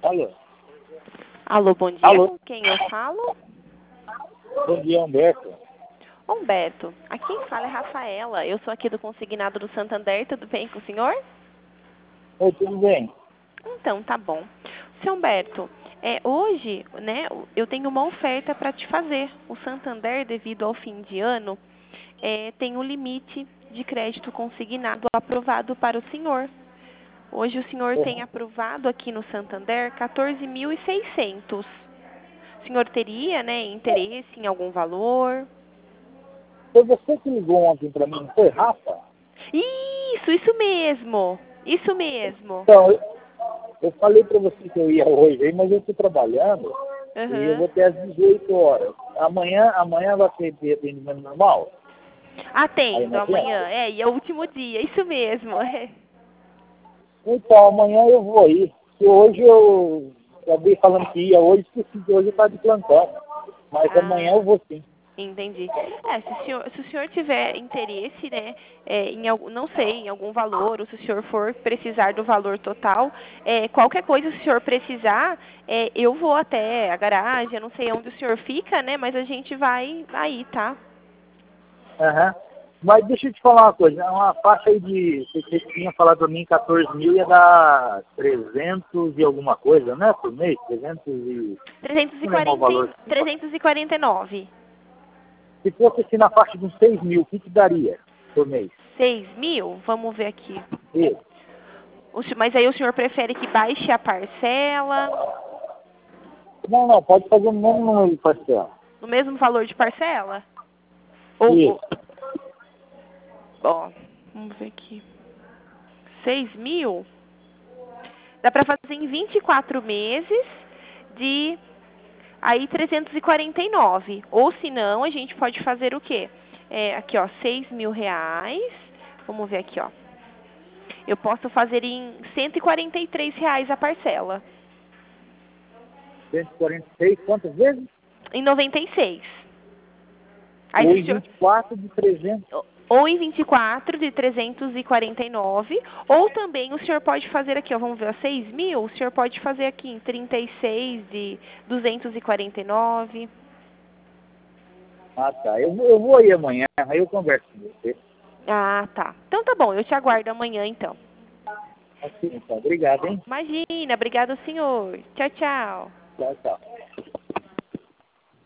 Alô? Alô, bom dia. Alô? Com quem eu falo? Bom dia, Humberto. Humberto. Aqui quem fala é Rafaela. Eu sou aqui do Consignado do Santander. Tudo bem com o senhor? Oi, tudo bem? Então, tá bom. Seu Humberto, hoje, né, eu tenho uma oferta para te fazer. O Santander, devido ao fim de ano, tem um limite de crédito consignado aprovado para o senhor. Hoje o senhor tem Uhum. aprovado aqui no Santander 14.600. O senhor teria, né, interesse em algum valor? Foi você que ligou ontem para mim, não foi, Rafa? Isso mesmo. Isso mesmo. Então, eu falei para você que eu ia hoje aí, mas eu estou trabalhando e eu Aham. vou ter às 18 horas. Amanhã vai ter atendimento normal? Aí Atendo na agência? amanhã. E é o último dia. Isso mesmo. Então, amanhã eu vou ir. Porque hoje eu acabei falando que ia hoje, esqueci que hoje eu estava de plantão. Mas amanhã Ah, eu vou sim. entendi. Se o senhor tiver interesse, né, em algum, não sei, em algum valor, ou se o senhor for precisar do valor total, qualquer coisa se o senhor precisar, eu vou até a garagem, eu não sei onde o senhor fica, né, mas a gente vai aí, tá? Aham. Mas deixa eu te falar uma coisa, uma faixa aí de, você tinha falado para mim 14 mil ia dar 300 e alguma coisa, né, por mês? 300 e... não lembro o 340, valor. 349. Se fosse assim na faixa de uns 6 mil, o que que daria por mês? 6.000? Vamos ver aqui. Isso. Mas aí o senhor prefere que baixe a parcela, Não, pode fazer o mesmo número de parcela. no mesmo valor de parcela? Ou, Isso. ou- ó, vamos ver aqui. 6.000? Dá para fazer em 24 meses de aí 349. Ou se não, a gente pode fazer o quê? Aqui, ó, 6.000 reais. Vamos ver aqui, ó. Eu posso fazer em 143 reais a parcela. 146, quantas vezes? Em 96. Aí Ou se em o senhor 24 de 300. ou em 24 de 349, ou também o senhor pode fazer aqui, ó, vamos ver, 6.000, o senhor pode fazer aqui em 36 de 249. Ah, tá. Eu vou aí amanhã, aí eu converso com você. Ah, tá. Então tá bom, eu te aguardo amanhã então. Assim, então. Obrigado, hein? Imagina, obrigado senhor. Tchau, tchau. Tchau, tchau.